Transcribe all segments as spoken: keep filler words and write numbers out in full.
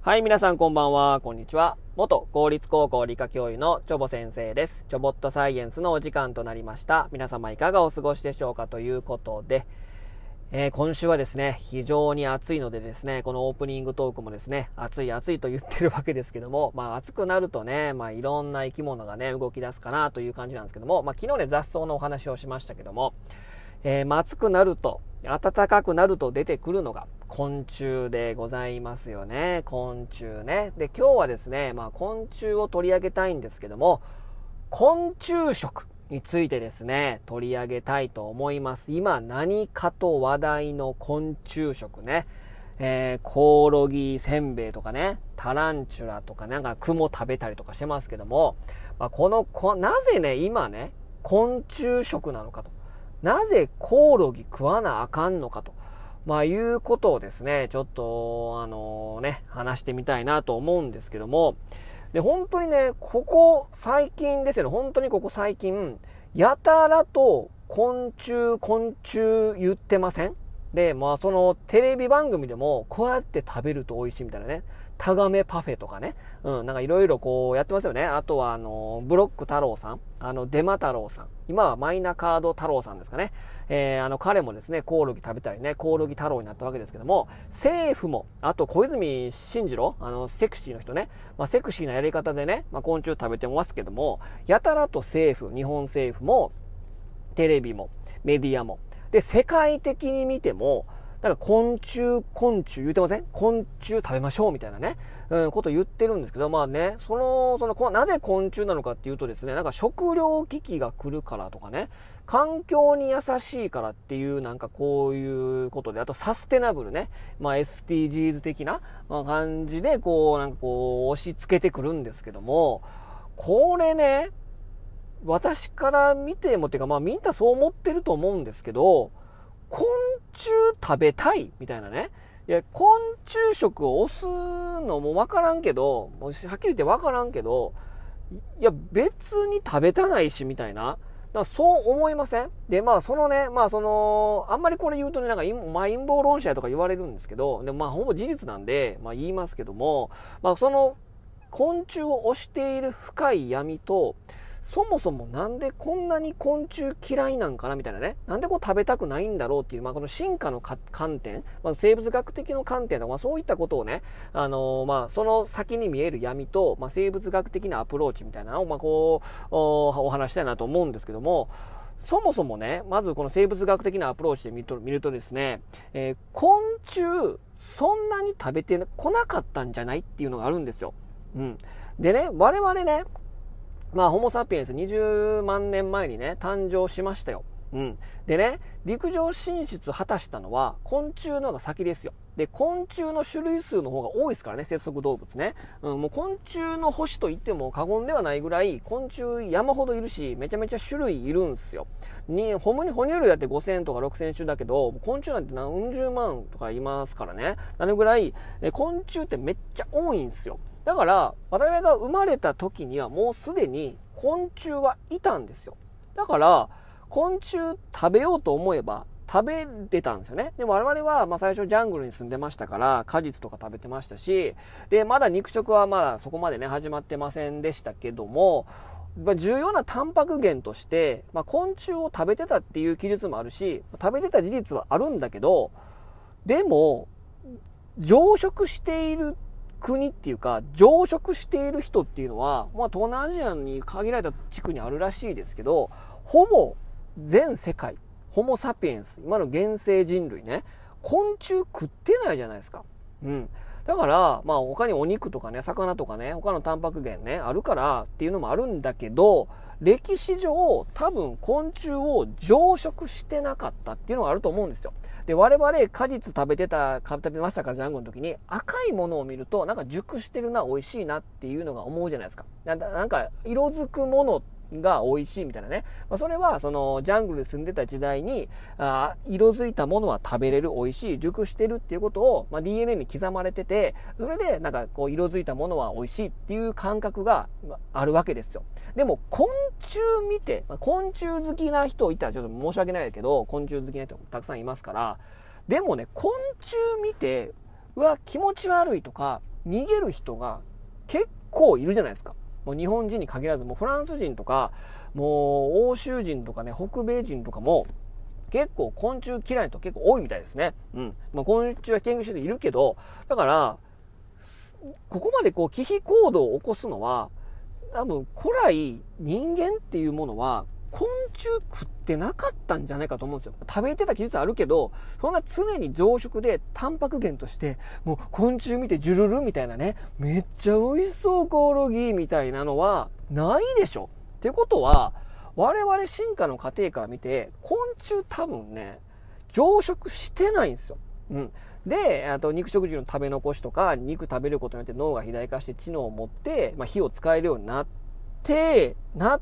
はい、皆さんこんばんは、こんにちは。元公立高校理科教諭のチョボ先生です。チョボットサイエンスのお時間となりました。皆様いかがお過ごしでしょうかということで、えー、今週はですね、非常に暑いのでですね、このオープニングトークもですね、暑い暑いと言ってるわけですけども、まあ暑くなるとね、まあいろんな生き物がね、動き出すかなという感じなんですけども、まあ昨日ね、雑草のお話をしましたけども、えー、まあ暑くなると、暖かくなると出てくるのが昆虫でございますよね。昆虫ね。で、今日はですね、まあ昆虫を取り上げたいんですけども、昆虫食についてですね、取り上げたいと思います。今何かと話題の昆虫食ね。えー、コオロギせんべいとかね、タランチュラとかなんか雲食べたりとかしてますけども、まあ、このこ、なぜね、今ね、昆虫食なのかと。なぜコオロギ食わなあかんのかと。まあいうことをですね、ちょっと、あのね、話してみたいなと思うんですけども、で、本当にね、ここ最近ですよね、本当にここ最近、やたらと昆虫、昆虫言ってません？で、まあそのテレビ番組でも、こうやって食べると美味しいみたいなね、タガメパフェとかね、うん、なんかいろいろこうやってますよね。あとはあの、ブロック太郎さん、あの、デマ太郎さん、今はマイナカード太郎さんですかね。えー、あの、彼もですね、コオロギ食べたりね、コオロギ太郎になったわけですけども、政府も、あと小泉進次郎、あの、セクシーの人ね、まあ、セクシーなやり方でね、まあ、昆虫食べてますけども、やたらと政府、日本政府も、テレビも、メディアも、で、世界的に見ても、なんか昆虫、昆虫言ってません？昆虫食べましょうみたいなね、うん、こと言ってるんですけど、まあね、その、その、なぜ昆虫なのかっていうとですね、なんか食糧危機が来るからとかね、環境に優しいからっていう、なんかこういうことで、あとサステナブルね、まあ エスディージーズ 的な、まあ、感じで、こう、なんかこう、押し付けてくるんですけども、これね、私から見てもっていうか、まあみんなそう思ってると思うんですけど、昆虫食べたいみたいなね。いや、昆虫食を押すのもわからんけど、もうはっきり言ってわからんけど、いや、別に食べたないし、みたいな。だからそう思いません？で、まあ、そのね、まあ、その、あんまりこれ言うとね、なんか、まあ、陰謀論者とか言われるんですけど、で、まあ、ほぼ事実なんで、まあ、言いますけども、まあ、その、昆虫を推している深い闇と、そもそもなんでこんなに昆虫嫌いなんかなみたいなね。なんでこう食べたくないんだろうっていう、まあこの進化の観点、まあ、生物学的な観点とか、まあそういったことをね、あのー、まあその先に見える闇と、まあ生物学的なアプローチみたいなのを、まあこう、お, お話したいなと思うんですけども、そもそもね、まずこの生物学的なアプローチで見ると、見るとですね、えー、昆虫、そんなに食べてこなかったんじゃないっていうのがあるんですよ。うん。でね、我々ね、まあ、ホモサピエンスにじゅうまんねんまえにね、誕生しましたよ。うん。でね、陸上進出果たしたのは昆虫の方が先ですよ。で、昆虫の種類数の方が多いですからね、節足動物ね。うん、もう昆虫の星と言っても過言ではないぐらい、昆虫山ほどいるし、めちゃめちゃ種類いるんですよ。に、ほんまに哺乳類だってごせんとかろくせん種だけど、昆虫なんて何十万とかいますからね。なのぐらい、え昆虫ってめっちゃ多いんですよ。だから、我々が生まれた時にはもうすでに昆虫はいたんですよ。だから、昆虫食べようと思えば食べれたんですよね。でも我々はまあ最初ジャングルに住んでましたから果実とか食べてましたし、で、まだ肉食はまだそこまでね始まってませんでしたけども、重要なタンパク源として、まあ、昆虫を食べてたっていう記述もあるし、食べてた事実はあるんだけど、でも、増殖している国っていうか、増殖している人っていうのは、まあ、東南アジアに限られた地区にあるらしいですけど、ほぼ全世界、ホモサピエンス、今の現生人類ね、昆虫食ってないじゃないですか。うん。だから、まあ他にお肉とかね、魚とかね、他のタンパク源ね、あるからっていうのもあるんだけど、歴史上多分昆虫を増殖してなかったっていうのがあると思うんですよ。で、我々果実食べてた、食べてましたからジャングルの時に赤いものを見るとなんか熟してるな、美味しいなっていうのが思うじゃないですか。なんか色づくものが美味しいみたいなね。まあ、それはそのジャングルに住んでた時代にあ色づいたものは食べれる、美味しい、熟してるっていうことを、まあ、ディーエヌエー に刻まれてて、それでなんかこう色づいたものは美味しいっていう感覚があるわけですよ。でも昆虫見て、まあ、昆虫好きな人いたらちょっと申し訳ないけど、昆虫好きな人もたくさんいますから、でもね、昆虫見てうわ気持ち悪いとか逃げる人が結構いるじゃないですか。もう日本人に限らず、もうフランス人とか、もう欧州人とかね、北米人とかも、結構昆虫嫌いな人結構多いみたいですね。うん。まあ、昆虫は研究しているけど、だから、ここまでこう、忌避行動を起こすのは、多分古来人間っていうものは、昆虫食ってなかったんじゃないかと思うんですよ。食べてた技術あるけど、そんな常に増殖でタンパク源として、もう昆虫見てジュルルみたいなね、めっちゃ美味しそうコオロギみたいなのはないでしょ。ってことは、我々進化の過程から見て、昆虫多分ね、増殖してないんですよ。うん。で、あと肉食獣の食べ残しとか、肉食べることによって脳が肥大化して知能を持って、まあ、火を使えるようになって、なって、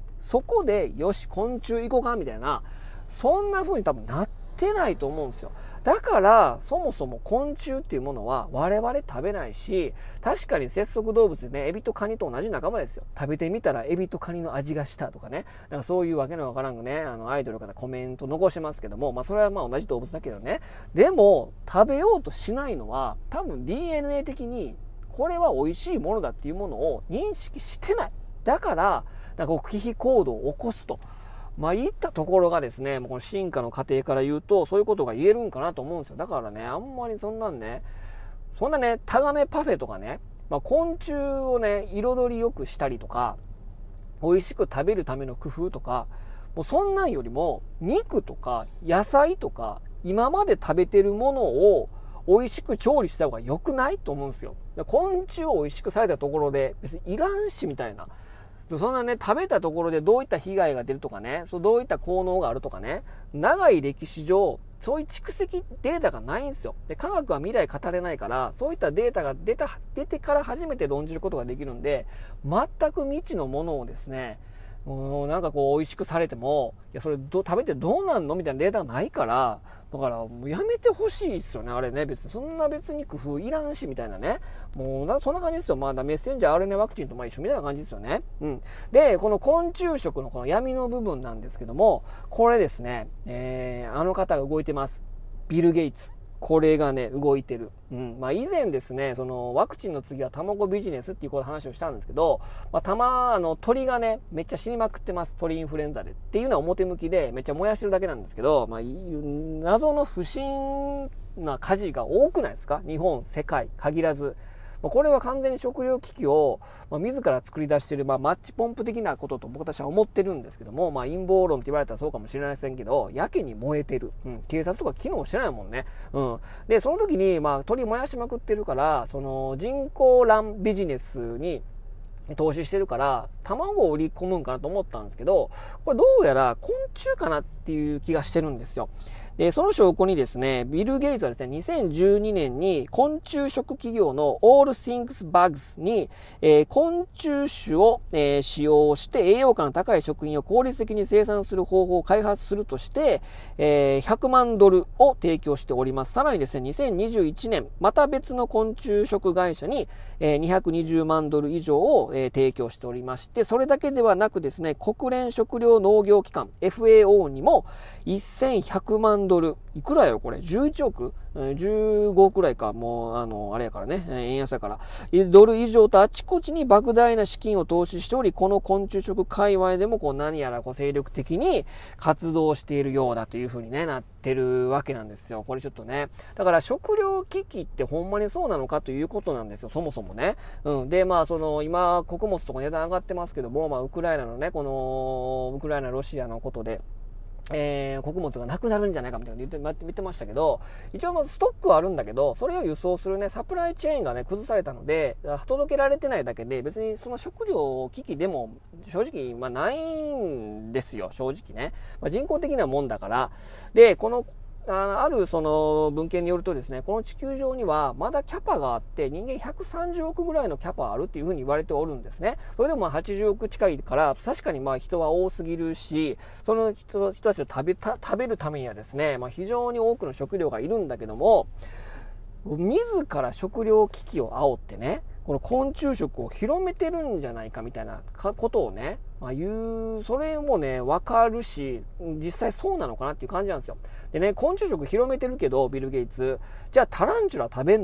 そこで、よし、昆虫行こうか、みたいな、そんな風に多分なってないと思うんですよ。だから、そもそも昆虫っていうものは我々食べないし、確かに節足動物でね、エビとカニと同じ仲間ですよ。食べてみたらエビとカニの味がしたとかね。なんかそういうわけのわからんね、あの、アイドルの方コメント残してますけども、まあそれはまあ同じ動物だけどね。でも、食べようとしないのは、多分 ディーエヌエー 的に、これは美味しいものだっていうものを認識してない。だから、なんかこう、忌避行動を起こすと。まあ、いったところがですね、もうこの進化の過程から言うと、そういうことが言えるんかなと思うんですよ。だからね、あんまりそんなんね、そんなね、タガメパフェとかね、まあ、昆虫をね、彩り良くしたりとか、美味しく食べるための工夫とか、もうそんなんよりも、肉とか野菜とか、今まで食べてるものを美味しく調理した方が良くないと思うんですよ。昆虫を美味しくされたところで、別にいらんしみたいな。そんなね、食べたところでどういった被害が出るとかね、そうどういった効能があるとかね、長い歴史上、そういう蓄積データがないんですよ。で、科学は未来語れないから、そういったデータが出た、出てから初めて論じることができるんで、全く未知のものをですね、うん、なんかこう美味しくされても、いや、それど食べてどうなんのみたいなデータがないから、だからもうやめてほしいですよね、あれね。別に、そんな別に工夫いらんし、みたいなね。もうな、そんな感じですよ。まあ、メッセンジャー アールエヌエー ワクチンとまあ一緒みたいな感じですよね。うん。で、この昆虫食のこの闇の部分なんですけども、これですね、えー、あの方が動いてます。ビル・ゲイツ。これがね、動いてる。うん。まあ以前ですね、そのワクチンの次は卵ビジネスっていう話をしたんですけど、まあ玉、あの鳥がね、めっちゃ死にまくってます。鳥インフルエンザで。っていうのは表向きでめっちゃ燃やしてるだけなんですけど、まあ謎の不審な火事が多くないですか？日本、世界、限らず。これは完全に食糧危機を、まあ、自ら作り出している、まあ、マッチポンプ的なことと僕たちは思ってるんですけども、まあ、陰謀論って言われたらそうかもしれませんけど、やけに燃えてる。うん、警察とか機能してないもんね。うん。で、その時に、まあ、鳥燃やしまくってるから、その人工卵ビジネスに投資してるから、卵を売り込むんかなと思ったんですけど、これどうやら昆虫かなっていう気がしてるんですよ。で、その証拠にですね、ビル・ゲイツはですね、にせんじゅうにねんに昆虫食企業の All Things Bugs に、えー、昆虫種を、えー、使用して栄養価の高い食品を効率的に生産する方法を開発するとして、えー、ひゃくまんドルを提供しております。さらにですね、にせんにじゅういちねん、また別の昆虫食会社に、えー、にひゃくにじゅうまんドル以上を、えー、提供しておりまして、それだけではなくですね、国連食糧農業機関 エフエーオー にもせんひゃくまんドル、いくらやろこれ、じゅういちおく、じゅうごおくくらいか、もうあのあれやからね、円安だからドル以上とあちこちに莫大な資金を投資しており、この昆虫食界隈でもこう何やらこう精力的に活動しているようだというふうにねなってるわけなんですよ。これちょっとね、だから食糧危機ってほんまにそうなのかということなんですよ、そもそもね。うん、でまあその今穀物とか値段上がってますけども、まあウクライナのねこのウクライナロシアのことで。えー、穀物がなくなるんじゃないかみたいな言って、言ってましたけど、一応ストックはあるんだけど、それを輸送するね、サプライチェーンがね、崩されたので、届けられてないだけで、別にその食料危機でも正直、まあないんですよ、正直ね。まあ、人工的なもんだから。で、この、あ, あるその文献によるとですね、この地球上にはまだキャパがあって、人間ひゃくさんじゅうおくぐらいのキャパあるっていうふうに言われておるんですね。それでもまあはちじゅうおく近いから、確かにまあ人は多すぎるし、その 人, 人たちを食べた食べるためにはですね、まあ、非常に多くの食料がいるんだけども、自ら食料危機を煽ってね、この昆虫食を広めてるんじゃないかみたいなことをね、まあ、言う、それもね、わかるし、実際そうなのかなっていう感じなんですよ。でね、昆虫食広めてるけど、ビル・ゲイツ、じゃあタランチュラ食べんのか。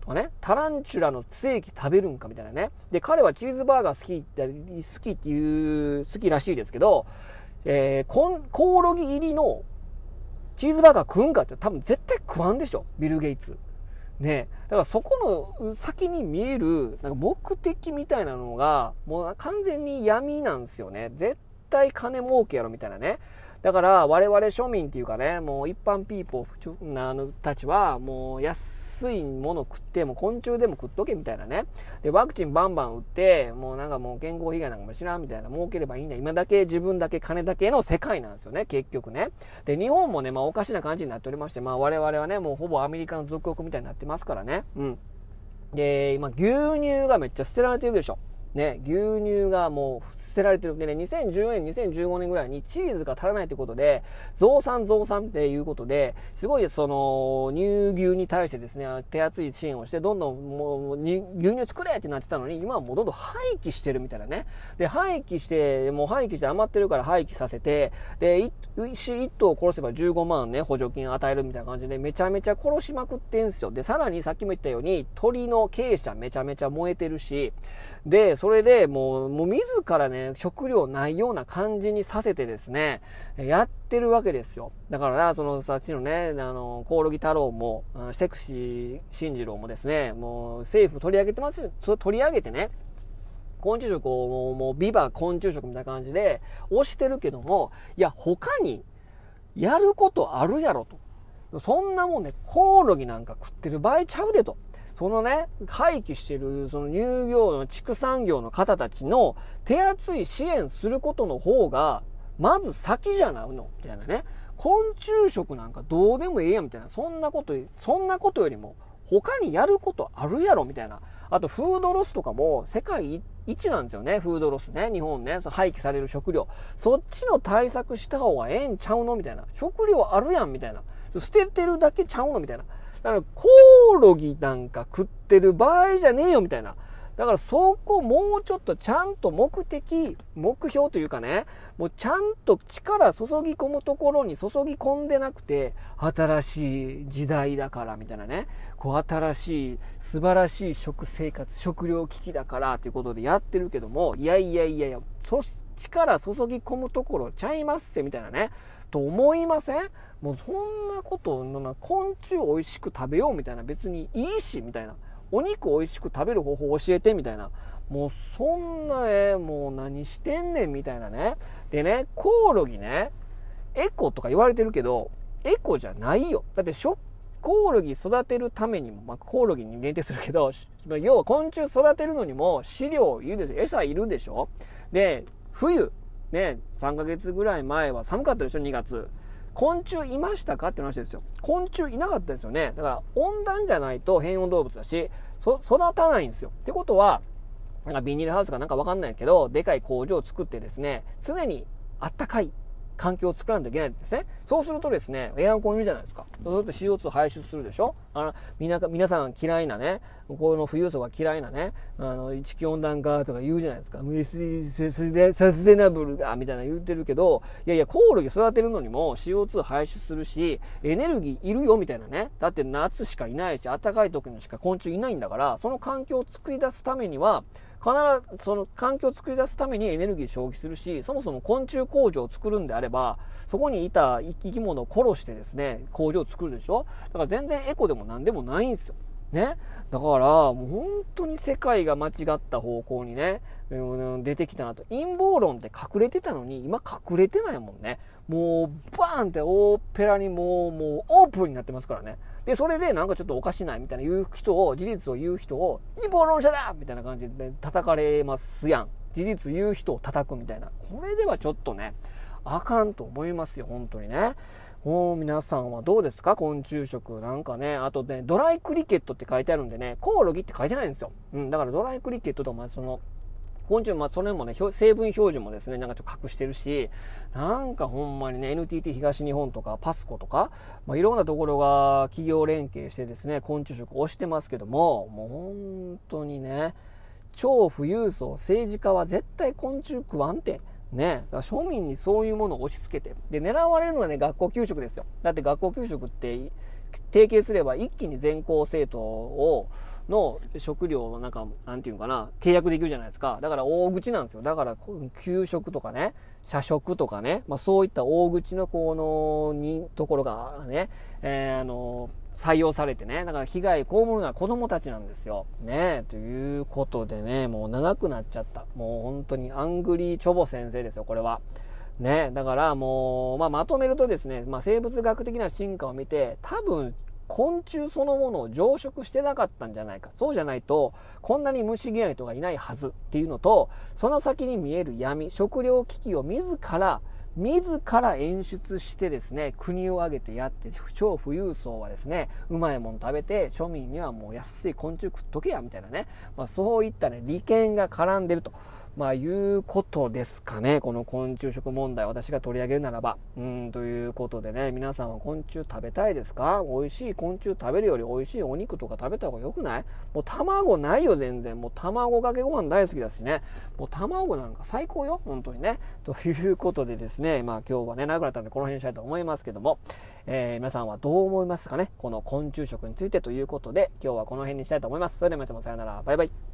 とかね、タランチュラのステーキ食べるんかみたいなね。で、彼はチーズバーガー好きって、好きっていう、好きらしいですけど、えー、コン、コオロギ入りのチーズバーガー食うんかって多分絶対食わんでしょ、ビル・ゲイツ。ね。だからそこの先に見える、なんか目的みたいなのが、もう完全に闇なんですよね。絶対金儲けやろみたいなね。だから我々庶民っていうかね、もう一般ピーポーあのたちはもう安いもの食っても昆虫でも食っとけみたいなね。でワクチンバンバン打ってもうなんかもう健康被害なんかも知らんみたいな、儲ければいいんだ、今だけ自分だけ金だけの世界なんですよね、結局ね。で日本もね、まあおかしな感じになっておりまして、まあ我々はねもうほぼアメリカの属国みたいになってますからね。うんで今牛乳がめっちゃ捨てられてるでしょね。牛乳がもう捨てられてるんでね、にせんじゅうねん、にせんじゅうごねんぐらいにチーズが足らないということで、増産増産っていうことで、すごいその乳牛に対してですね、手厚い支援をして、どんどんもう牛乳作れってなってたのに、今はもうどんどん廃棄してるみたいなね。で、廃棄して、もう廃棄して余ってるから廃棄させて、で、牛いっ頭殺せばじゅうごまんね、補助金与えるみたいな感じで、めちゃめちゃ殺しまくってんすよ。で、さらにさっきも言ったように、鳥の鶏舎めちゃめちゃ燃えてるし、で、それでもう、もう自らね、食料ないような感じにさせてですね、やってるわけですよ。だから、そのさっきのね、あの、コオロギ太郎も、セクシー進次郎もですね、もう政府取り上げてますよ。取り上げてね、昆虫食をもう、もうビバ昆虫食みたいな感じで推してるけども、いや、他にやることあるやろと。そんなもんね、コオロギなんか食ってる場合ちゃうでと。そのね、廃棄してる、その乳業の畜産業の方たちの手厚い支援することの方が、まず先じゃないのみたいなね。昆虫食なんかどうでもええやんみたいな。そんなこと、そんなことよりも、他にやることあるやろみたいな。あと、フードロスとかも世界一なんですよね。フードロスね。日本ね。廃棄される食料。そっちの対策した方がええんちゃうのみたいな。食料あるやんみたいな。捨ててるだけちゃうのみたいな。だからコオロギなんか食ってる場合じゃねえよみたいな。だからそこもうちょっとちゃんと目的、目標というかね、もうちゃんと力注ぎ込むところに注ぎ込んでなくて、新しい時代だからみたいなね、こう新しい素晴らしい食生活、食料危機だからということでやってるけども、いやいやいやいや、そ力注ぎ込むところちゃいますせみたいなね。と思いません？もうそんなことな、昆虫美味しく食べようみたいな、別にいいしみたいな、お肉美味しく食べる方法教えてみたいな、もうそんなえもう何してんねんみたいなね。でね、コオロギね、エコとか言われてるけどエコじゃないよ。だってコオロギ育てるためにも、まあ、コオロギに限定するけど、要は昆虫育てるのにも飼料いるでしょ、餌いるでしょ。で冬ね、さんかげつぐらい前は寒かったでしょ、にがつ。昆虫いましたかって話ですよ。昆虫いなかったですよね。だから温暖じゃないと変温動物だし、そ育たないんですよ。ってことは、なんかビニールハウスかなんかわかんないけど、でかい工場を作ってですね、常にあったかい環境を作らないといけないんですね。そうするとですね、エアコンいるじゃないですか。そうすると シーオーツー 排出するでしょ。あの、みな、皆さん嫌いなね、この富裕層が嫌いなね、あの、地球温暖化とか言うじゃないですか。サステナブルが、みたいな言ってるけど、いやいや、コオロギ育てるのにも シーオーツー 排出するし、エネルギーいるよ、みたいなね。だって夏しかいないし、暖かい時にしか昆虫いないんだから、その環境を作り出すためには、必ずその環境を作り出すためにエネルギー消費するし、そもそも昆虫工場を作るんであれば、そこにいた生き物を殺してですね、工場を作るでしょ。だから全然エコでも何でもないんですよ。ね。だから、もう本当に世界が間違った方向にね、出てきたなと。陰謀論って隠れてたのに、今隠れてないもんね。もう、バーンって大っぺらにもう、もうオープンになってますからね。で、それでなんかちょっとおかしないみたいな言う人を、事実を言う人を、陰謀論者だみたいな感じで叩かれますやん。事実言う人を叩くみたいな。これではちょっとね、あかんと思いますよ、本当にね。もう皆さんはどうですか？昆虫食なんかね。あとね、ドライクリケットって書いてあるんでね、コオロギって書いてないんですよ。うん、だからドライクリケットとか、その、昆虫、まあ、それもね、成分表示もですね、なんかちょっと隠してるし、なんかほんまにね、エヌティーティー 東日本とか、パスコとか、まあ、いろんなところが企業連携してですね、昆虫食を推してますけども、もう本当にね、超富裕層、政治家は絶対昆虫食わんて。ね、だから庶民にそういうものを押し付けて、で狙われるのはね、学校給食ですよ。だって学校給食って提携すれば一気に全校生徒をの食料をなんか、なんていうのかな、契約できるじゃないですか。だから大口なんですよ。だから、給食とかね、社食とかね、まあそういった大口のこの、に、ところがね、えー、あの、採用されてね、だから被害被るのは子供たちなんですよ。ねということでね、もう長くなっちゃった。もう本当にアングリーチョボ先生ですよ、これは。ね、だからもう、まあ、まとめるとですね、まあ、生物学的な進化を見て、多分、昆虫そのものを増殖してなかったんじゃないか。そうじゃないと、こんなに虫嫌いな人がいないはずっていうのと、その先に見える闇、食糧危機を自ら、自ら演出してですね、国を挙げてやって、超富裕層はですね、うまいもん食べて、庶民にはもう安い昆虫食っとけや、みたいなね。まあ、そういったね、利権が絡んでると。まあ、いうことですかね。この昆虫食問題、私が取り上げるならば。うん、ということでね、皆さんは昆虫食べたいですか？美味しい昆虫食べるより美味しいお肉とか食べた方が良くない？もう卵ないよ、全然。もう卵かけご飯大好きだしね。もう卵なんか最高よ、本当にね。ということでですね、まあ今日はね、長くなったのでこの辺にしたいと思いますけども、えー、皆さんはどう思いますかね？この昆虫食についてということで、今日はこの辺にしたいと思います。それでは皆様さようなら。バイバイ。